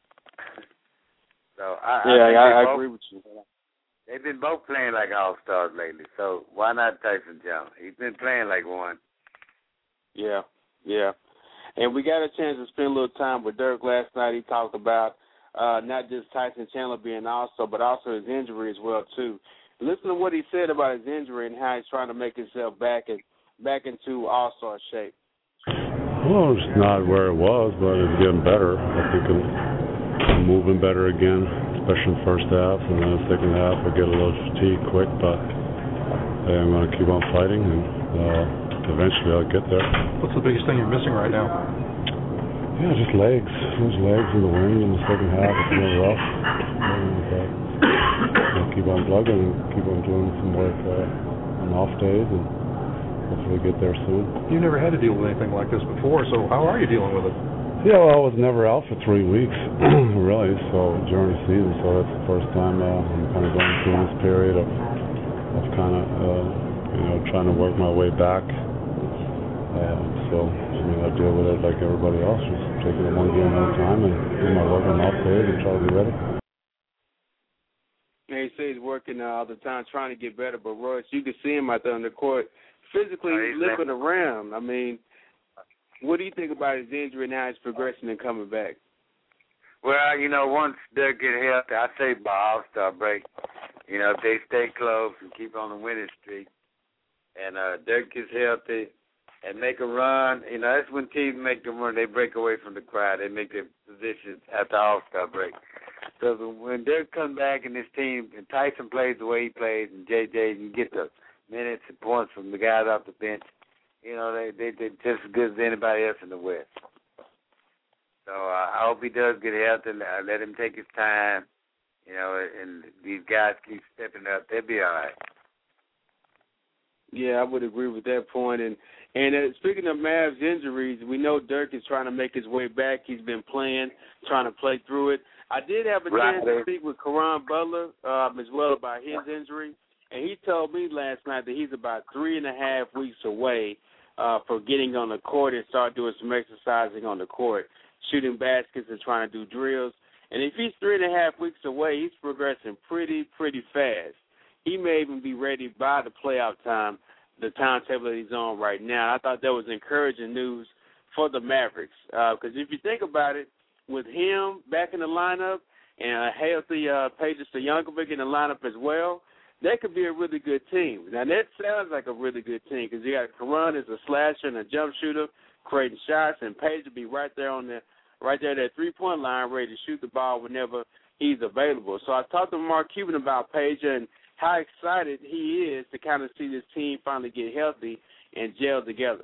So I, yeah, I, I, I both, agree with you. They've been both playing like all-stars lately, so why not Tyson Chandler? He's been playing like one. Yeah, yeah. And we got a chance to spend a little time with Dirk last night. He talked about uh, not just Tyson Chandler being all-star, but also his injury as well, too. Listen to what he said about his injury and how he's trying to make himself back and back into all-star shape. Well, it's not where it was, but it's getting better. I think I'm moving better again, especially in the first half. And then the second half, I get a little fatigued quick, but hey, I'm going to keep on fighting, and uh, eventually I'll get there. What's the biggest thing you're missing right now? Yeah, just legs. Those legs in the wind in the second half. It's a little rough. But I'll keep on plugging and keep on doing some work uh, on off days, and hopefully get there soon. You never had to deal with anything like this before, so how are you dealing with it? Yeah, well, I was never out for three weeks, really, so during the season, so that's the first time uh, I'm kind of going through this period of, of kind of, uh, you know, trying to work my way back. Uh, so, I mean, I deal with it like everybody else, just taking it one game at a time and do my work on off days and try to be ready. Yeah, he says he's working uh, all the time trying to get better, but Royce, you can see him out there on the court physically oh, limping around. I mean, what do you think about his injury and how he's progressing and coming back? Well, you know, once they get healthy, I say by All-Star break, you know, if they stay close and keep on the winning streak, and uh, Dirk gets healthy and make a run, you know, that's when teams make the run. They break away from the crowd. They make their positions after All-Star break. So when Dirk comes back and this team, and Tyson plays the way he plays, and J J, you get the minutes and points from the guys off the bench, you know, they, they, they're just as good as anybody else in the West. So uh, I hope he does get healthy. Let him take his time, you know, and these guys keep stepping up. They'll be all right. Yeah, I would agree with that point. And and uh, speaking of Mavs injuries, we know Dirk is trying to make his way back. He's been playing, trying to play through it. I did have a right. chance to speak with Caron Butler um, as well about his injury, and he told me last night that he's about three and a half weeks away uh, from getting on the court and start doing some exercising on the court, shooting baskets and trying to do drills. And if he's three and a half weeks away, he's progressing pretty, pretty fast. He may even be ready by the playoff time, the timetable that he's on right now. I thought that was encouraging news for the Mavericks because uh, if you think about it, with him back in the lineup and a healthy uh, Peja Stojakovic in the lineup as well, that could be a really good team. Now, that sounds like a really good team because you got Caron as a slasher and a jump shooter, creating shots, and Peja to be right there on the right there at that three-point line ready to shoot the ball whenever he's available. So I talked to Mark Cuban about Peja and how excited he is to kind of see this team finally get healthy and gel together.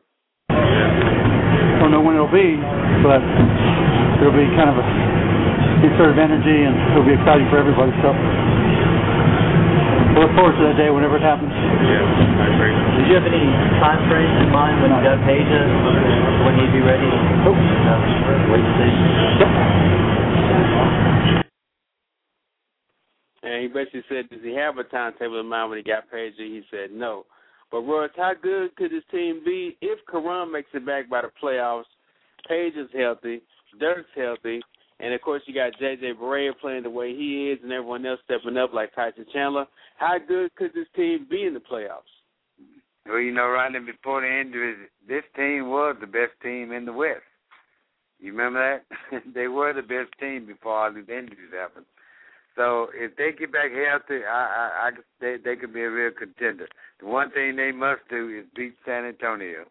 I don't know when it'll be, but it'll be kind of a insert of energy, and it'll be exciting for everybody. So we'll look forward to that day whenever it happens. Yeah, I agree. Did you have any time frame in mind when you got Peja, when he'd be ready? Nope. No, wait and see. Yep. And he basically said, does he have a timetable in mind when he got Peja? He said no. But, Royce, how good could this team be if Caron makes it back by the playoffs, Peja's healthy, Dirk's healthy, and, of course, you got J J Barea playing the way he is and everyone else stepping up like Tyson Chandler. How good could this team be in the playoffs? Well, you know, Rodney, before the injuries, this team was the best team in the West. You remember that? They were the best team before all these injuries happened. So if they get back healthy, I, I, I, they, they could be a real contender. The one thing they must do is beat San Antonio.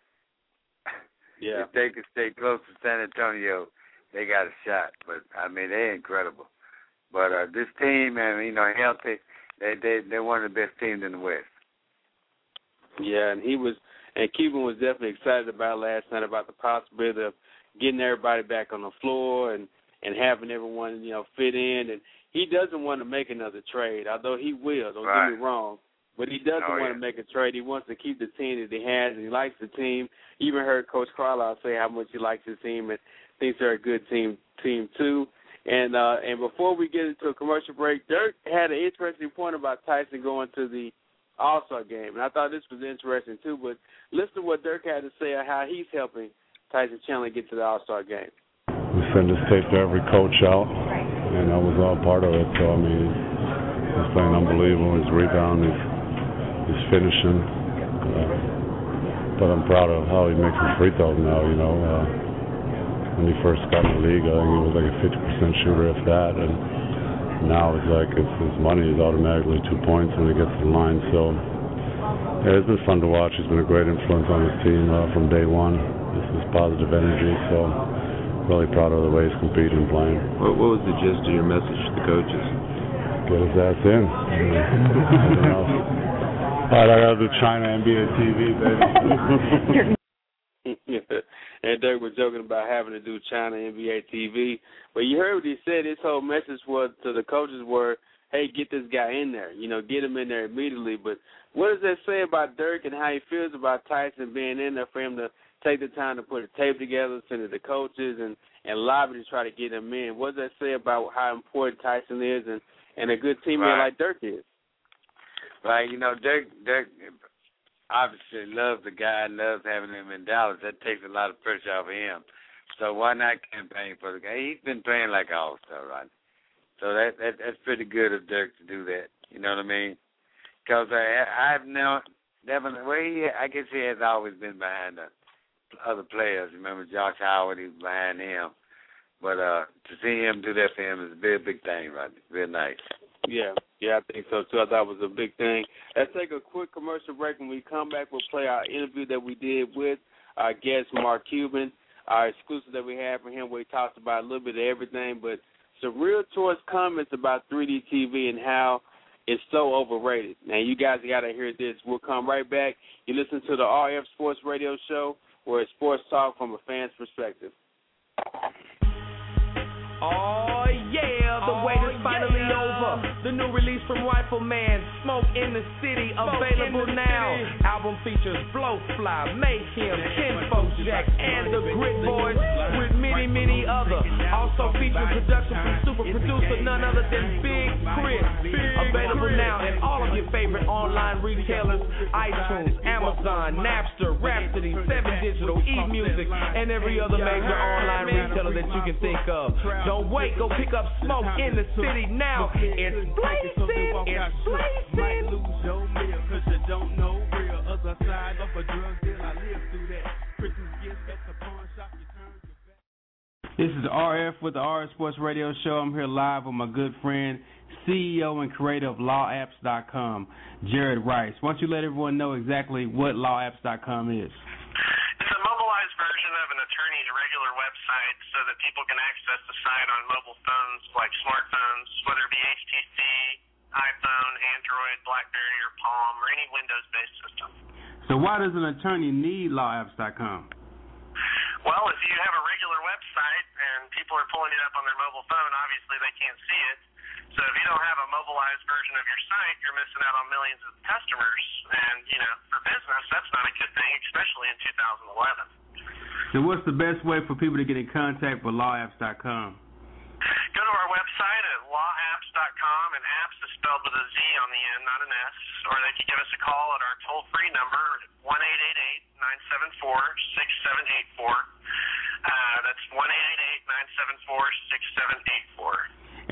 Yeah. If they could stay close to San Antonio, they got a shot. But, I mean, they're incredible. But uh, this team, I mean, you know, healthy, they, they, they're one of the best teams in the West. Yeah, and he was, and Cuban was definitely excited about last night about the possibility of getting everybody back on the floor and, and having everyone, you know, fit in. And he doesn't want to make another trade, although he will, don't right. get me wrong. But he doesn't oh, want yeah. to make a trade. He wants to keep the team that he has, and he likes the team. You even heard Coach Carlisle say how much he likes his team and thinks they're a good team, team too. And uh, and before we get into a commercial break, Dirk had an interesting point about Tyson going to the All-Star game, and I thought this was interesting too. But listen to what Dirk had to say on how he's helping Tyson Chandler get to the All-Star game. We send this tape to every coach out, and I was all part of it. So I mean, he's playing unbelievable. His rebound, his his finishing. Uh, but I'm proud of how he makes his free throws now. You know, uh, when he first got in the league, I think he was like a fifty percent shooter, if that, and now it's like it's, his money is automatically two points when he gets to the line. So yeah, it's been fun to watch. He's been a great influence on his team uh, from day one. This is positive energy. So really proud of the way he's competing and playing. What, what was the gist of your message to the coaches? Get his ass in. All right, I gotta do China N B A T V, baby. And Dirk was joking about having to do China N B A T V. But you heard what he said. His whole message was to the coaches were, hey, get this guy in there. You know, get him in there immediately. But what does that say about Dirk and how he feels about Tyson being in there for him to take the time to put a tape together, send it to coaches, and, and lobby to try to get him in? What does that say about how important Tyson is and, and a good teammate right. like Dirk is? Right, you know, Dirk, Dirk obviously loves the guy, loves having him in Dallas. That takes a lot of pressure off of him. So why not campaign for the guy? He's been playing like an all-star, right? So that, that that's pretty good of Dirk to do that. You know what I mean? Because I, I've never, never, well, he, I guess he has always been behind the other players. Remember Josh Howard, he was behind him. But uh, to see him do that for him is a very big thing, right? Real nice. Yeah, yeah, I think so, too. I thought it was a big thing. Let's take a quick commercial break. When we come back, we'll play our interview that we did with our guest, Mark Cuban, our exclusive that we had from him where he talks about a little bit of everything, but some real choice comments about three D T V and how it's so overrated. Now, you guys got to hear this. We'll come right back. You listen to the R F Sports Radio Show, where it's sports talk from a fan's perspective. Oh, yeah, the wait is finally over. The new release from Rifleman, Smoke in the City, available now. Album features Blowfly, Mayhem, Kinfolk Jack, and the Grit Boys with many, many other. Also featuring production from super producer none other than Big Chris. Available now in all of your favorite online retailers, iTunes, Amazon, Napster, Rhapsody, Seven Digital, eMusic, and every other major online retailer that you can think of. Don't wait, go pick up Smoke in the City now. It's blazing, it's blazing. Lose your meal cause you don't know real. Other side of a drug deal, I live through that. Christmas gifts at the pawn shop, you turn your back. This is R F with the R F Sports Radio Show. I'm here live with my good friend, C E O and creator of law apps dot com, Jared Rice. Why don't you let everyone know exactly what law apps dot com is? It's a mobilized version of an attorney's regular website so that people can access the site on mobile phones like smartphones, whether it be H T C, iPhone, Android, BlackBerry, or Palm, or any Windows-based system. So why does an attorney need law apps dot com? Well, if you have a regular website and people are pulling it up on their mobile phone, obviously they can't see it. So if you don't have a mobilized version of your site, you're missing out on millions of customers. And, you know, for business, that's not a good thing, especially in two thousand eleven. So what's the best way for people to get in contact with law apps dot com? Go to our website at law apps dot com, and apps is spelled with a Z on the end, not an S. Or they can give us a call at our toll-free number, one eight eight eight, nine seven four, six seven eight four. Uh, that's one eight eight eight, nine seven four, six seven eight four.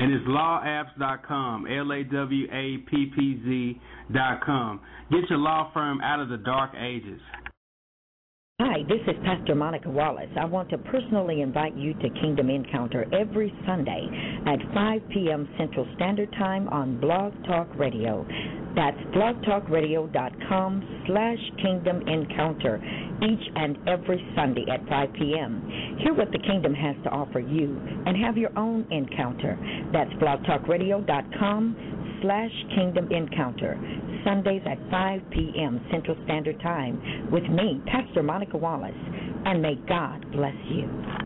and it's law apps dot com, L A W A P P Z dot com. Get your law firm out of the dark ages. Hi, this is Pastor Monica Wallace. I want to personally invite you to Kingdom Encounter every Sunday at five p.m. Central Standard Time on Blog Talk Radio. That's blogtalkradio.com slash Kingdom Encounter each and every Sunday at five p.m. Hear what the Kingdom has to offer you and have your own encounter. That's blogtalkradio.com slash Kingdom Encounter. Sundays at five p.m. Central Standard Time with me, Pastor Monica Wallace, and may God bless you.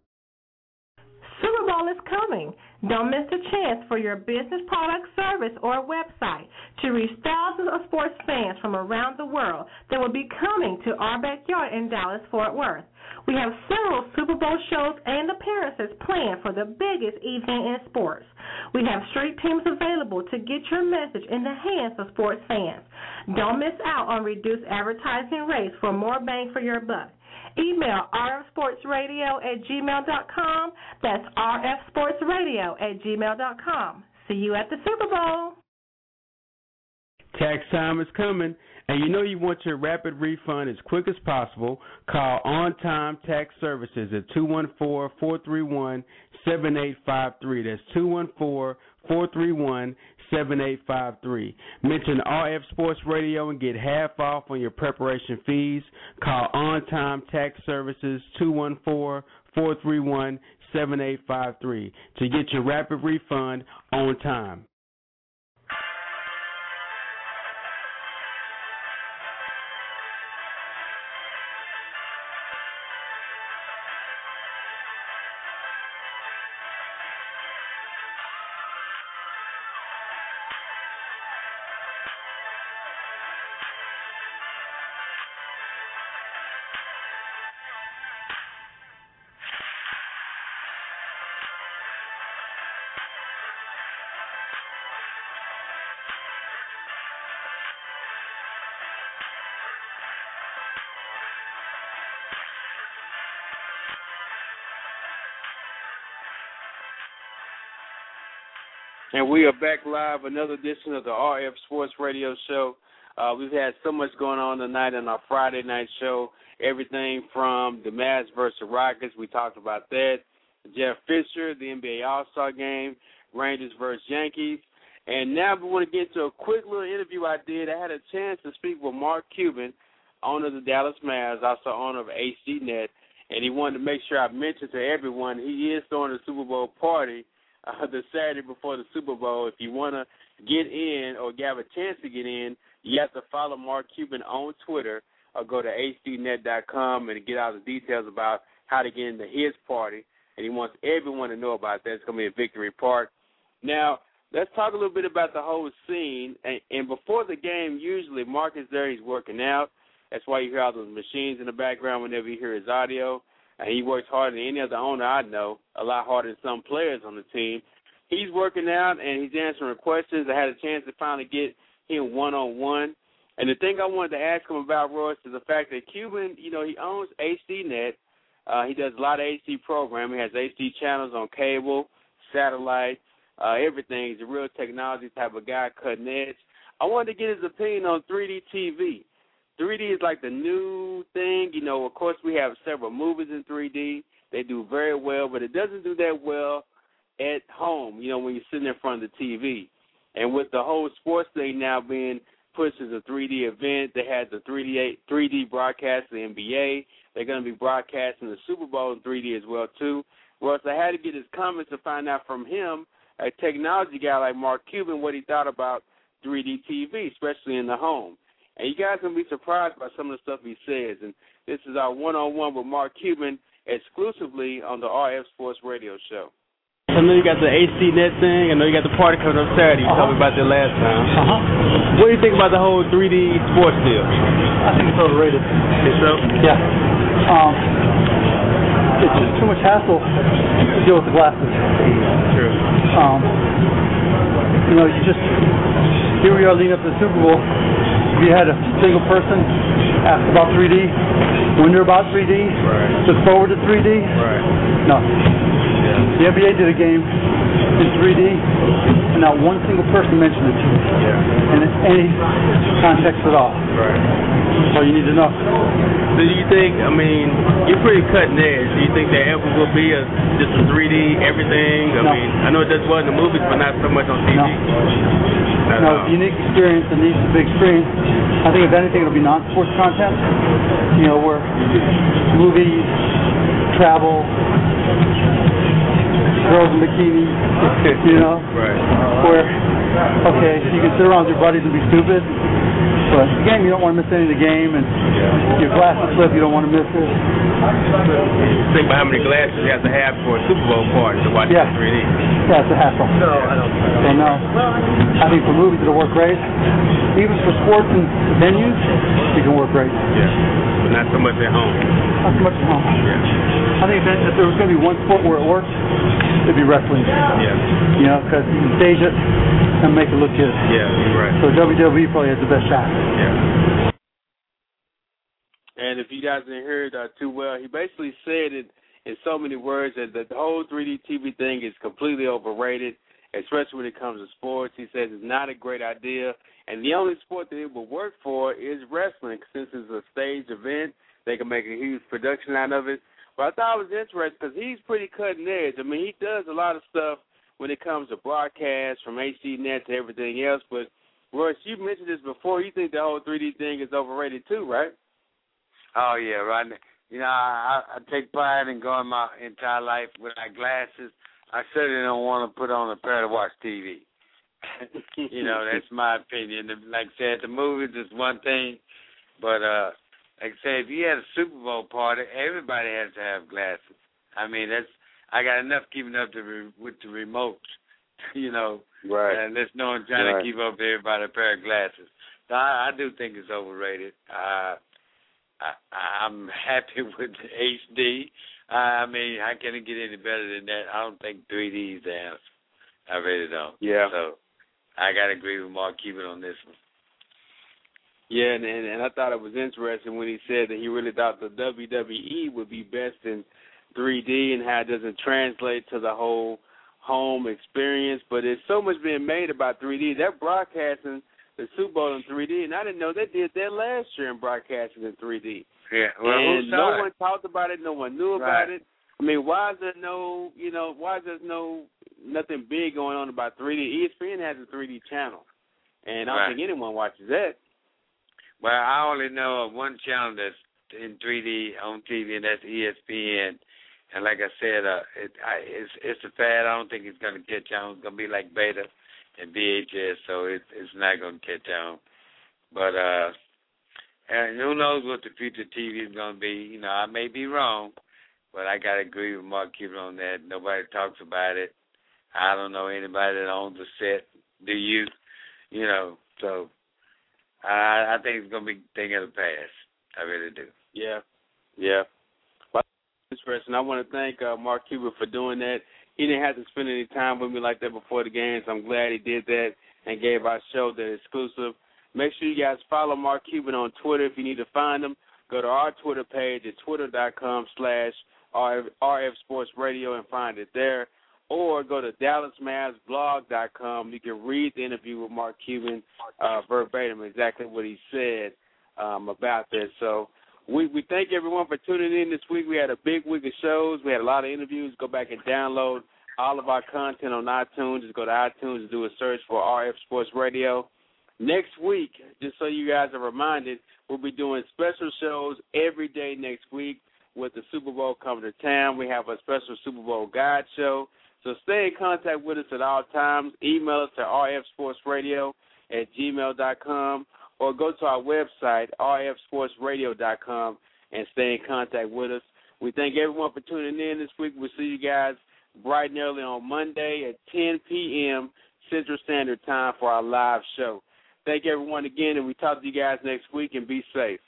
Super Bowl is coming. Don't miss the chance for your business, product, service, or website to reach thousands of sports fans from around the world that will be coming to our backyard in Dallas-Fort Worth. We have several Super Bowl shows and appearances planned for the biggest event in sports. We have street teams available to get your message in the hands of sports fans. Don't miss out on reduced advertising rates for more bang for your buck. Email r f sports radio at gmail dot com. That's r f sports radio at gmail dot com. See you at the Super Bowl. Tax time is coming, and you know you want your rapid refund as quick as possible. Call On Time Tax Services at two one four, four three one, seven eight five three. That's two one four, four three one, seven eight five three. Mention R F Sports Radio and get half off on your preparation fees. Call On Time Tax Services, two one four, four three one, seven eight five three to get your rapid refund on time. And we are back live, another edition of the R F Sports Radio Show. Uh, we've had so much going on tonight on our Friday night show, everything from the Mavs versus Rockets. We talked about that. Jeff Fisher, the N B A All-Star Game, Rangers versus Yankees. And now we want to get to a quick little interview I did. I had a chance to speak with Mark Cuban, owner of the Dallas Mavs, also owner of H D Net, and he wanted to make sure I mentioned to everyone he is throwing a Super Bowl party Uh, the Saturday before the Super Bowl. If you want to get in or you have a chance to get in, you have to follow Mark Cuban on Twitter or go to H D net dot com and get all the details about how to get into his party. And he wants everyone to know about that. It's going to be a victory park. Now, let's talk a little bit about the whole scene. And, and before the game, usually Mark is there. He's working out. That's why you hear all those machines in the background whenever you hear his audio. And he works harder than any other owner I know, a lot harder than some players on the team. He's working out, and he's answering questions. I had a chance to finally get him one-on-one. And the thing I wanted to ask him about, Royce, is the fact that Cuban, you know, he owns H D Net. Uh, he does a lot of H D programming. He has H D channels on cable, satellite, uh, everything. He's a real technology type of guy, cutting edge. I wanted to get his opinion on three D T V. three D is like the new thing. You know, of course, we have several movies in three D. They do very well, but it doesn't do that well at home, you know, when you're sitting in front of the T V. And with the whole sports thing now being pushed as a three D event, they had the three D three D broadcast of the N B A. They're going to be broadcasting the Super Bowl in three D as well, too. Well, so I had to get his comments to find out from him, a technology guy like Mark Cuban, what he thought about three D T V, especially in the home. And you guys are going to be surprised by some of the stuff he says. And this is our one-on-one with Mark Cuban exclusively on the R F Sports Radio Show. I know you got the H D Net thing. I know you got the party coming up Saturday. You uh-huh. told me about that last time. Uh-huh. What do you think about the whole three D sports deal? I think it's overrated. Think so? Yeah. Um, it's just too much hassle to deal with the glasses. True. Um, you know, you just, here we are leading up to the Super Bowl. If you had a single person ask about three D, wonder about three D, right. look forward to three D, right. no. Yeah. The N B A did a game in three D, and not one single person mentioned it to me. Yeah. And in any context at all. Right. That's all you need to know. So do you think, I mean, you're pretty cutting edge. Do you think there ever will be a just a three D everything? I no. mean, I know it does well in the movies, but not so much on T V. No. No, unique experience that needs to be experienced. I think if anything, it'll be non-sports content. You know, where movies, travel, girls in bikinis, you know, right. Where, okay, you can sit around with your buddies and be stupid, but the game, you don't want to miss any of the game, and your glasses slip, you don't want to miss it. Think about how many glasses you have to have for a Super Bowl party to watch yeah. in three D. Yeah, it's a hassle. No, I don't think so. So, no. I think for movies, it'll work great. Even for sports and venues, it can work great. Yeah, but not so much at home. Not so much at home. Yeah. I think if, if there was going to be one sport where it works, it'd be wrestling. Yeah. You know, because you can stage it and make it look good. Yeah, you're right. So W W E probably has the best shot. Yeah. And if you guys didn't hear it uh, too well, he basically said it in so many words that the whole three D T V thing is completely overrated, especially when it comes to sports. He says it's not a great idea, and the only sport that it will work for is wrestling. Since it's a staged event, they can make a huge production out of it. But I thought it was interesting because he's pretty cutting edge. I mean, he does a lot of stuff when it comes to broadcast, from H D Net to everything else. But, Royce, you mentioned this before. You think the whole three D thing is overrated too, right? Oh, yeah, right. You know, I, I take pride in going my entire life without glasses. I certainly don't want to put on a pair to watch T V. You know, that's my opinion. Like I said, the movies is one thing, but uh, like I said, if you had a Super Bowl party, everybody has to have glasses. I mean, that's I got enough keeping up to re, with the remote, you know, right? And there's no one trying right. to keep up with everybody a pair of glasses. So I, I do think it's overrated. Uh, I, I'm happy with the H D. I mean, how can it get any better than that? I don't think three D is the answer. I really don't. Yeah. So I got to agree with Mark Cuban on this one. Yeah, and, and and I thought it was interesting when he said that he really thought the W W E would be best in three D and how it doesn't translate to the whole home experience. But there's so much being made about three D. They're broadcasting the Super Bowl in three D, and I didn't know they did that last year in broadcasting in three D. Yeah, well, and no it? one talked about it. No one knew right. about it. I mean, why is there no, you know, why is there no nothing big going on about three D? E S P N has a three D channel, and I don't right. think anyone watches that. Well, I only know of one channel that's in three D on T V, and that's E S P N. And like I said, uh, it, I, it's it's a fad. I don't think it's going to catch on. It's going to be like Beta and V H S, so it, it's not going to catch on. But uh, and who knows what the future T V is going to be? You know, I may be wrong, but I got to agree with Mark Cuban on that. Nobody talks about it. I don't know anybody that owns a set. Do you? You know, so I, I think it's going to be a thing of the past. I really do. Yeah, yeah. Well, interesting. I want to thank uh, Mark Cuban for doing that. He didn't have to spend any time with me like that before the game, so I'm glad he did that and gave our show that exclusive. Make sure you guys follow Mark Cuban on Twitter if you need to find him. Go to our Twitter page at twitter.com slash RF Sports Radio and find it there. Or go to Dallas Mavs Blog dot com. You can read the interview with Mark Cuban uh, verbatim, exactly what he said um, about this. So we, we thank everyone for tuning in this week. We had a big week of shows. We had a lot of interviews. Go back and download all of our content on iTunes. Just go to iTunes and do a search for R F Sports Radio. Next week, just so you guys are reminded, we'll be doing special shows every day next week with the Super Bowl coming to town. We have a special Super Bowl guide show. So stay in contact with us at all times. Email us at r f sports radio at gmail dot com or go to our website, r f sports radio dot com, and stay in contact with us. We thank everyone for tuning in this week. We'll see you guys bright and early on Monday at ten p.m. Central Standard Time for our live show. Thank everyone again, and we talk to you guys next week, and be safe.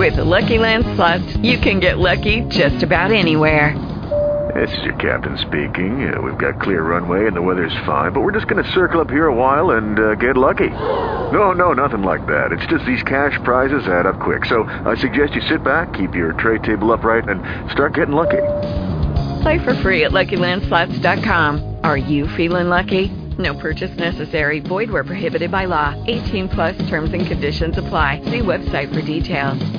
With the Lucky Land Slots, you can get lucky just about anywhere. This is your captain speaking. Uh, we've got clear runway and the weather's fine, but we're just going to circle up here a while and uh, get lucky. No, no, nothing like that. It's just these cash prizes add up quick. So I suggest you sit back, keep your tray table upright, and start getting lucky. Play for free at Lucky Land Slots dot com. Are you feeling lucky? No purchase necessary. Void where prohibited by law. eighteen plus terms and conditions apply. See website for details.